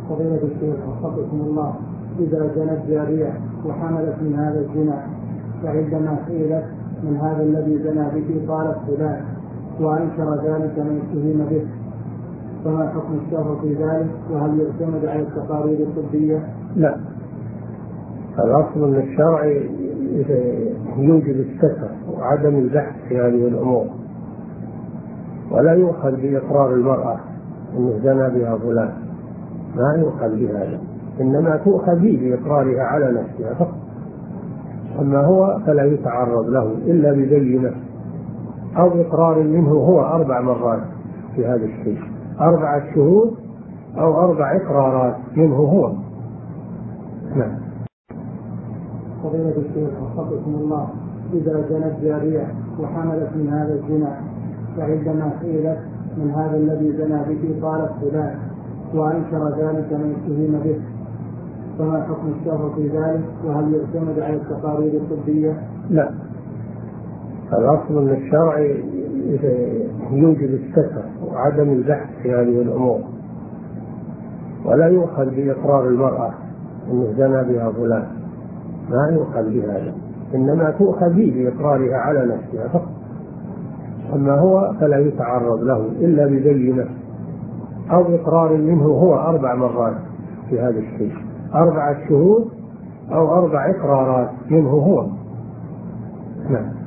فضيلة الشيخ وفقكم الله، إذا زنت جارية وحملت من هذا الزنا، فعندما سئلت من هذا الذي زنى به قالت فلان، وأنكر ذلك من اتهم به، فما حكم الشرع في ذلك؟ وهل يعتمد على التقارير الطبية؟ لا، الأصل أن الشرع يوجب الستر وعدم البحث في هذه الأمور، ولا يؤخذ بإقرار المرأة أنه زنى بها فلان، ما يؤخذ بهذا، إنما تؤخذ بإقرارها على نفسها فقط، أما هو فلا يتعرض له إلا ببينة أو إقرار منه هو 4 مرات في هذا الشيء، 4 شهود أو 4 إقرارات منه هو. نعم. فضيلة الشيخ وفقكم الله، إذا زنت جارية وحملت من هذا الزنا، فعندما سئلت من هذا الذي زنى به قالت فلان، وأنكر ذلك من اتهم به، فما حكم الشرع في ذلك؟ وهل يعتمد على التقارير الطبية؟ لا، الأصل أن الشرع يوجب الستر وعدم البحث في هذه الأمور، ولا يؤخذ بإقرار المرأة أنه زنى بها فلان، ما يؤخذ بهذا، إنما تؤخذ بإقرارها على نفسها فقط، أما هو فلا يتعرض له إلا ببينة أو إقرار منه هو 4 مرات في هذا الشيء، 4 شهود أو 4 إقرارات منه هو. نعم.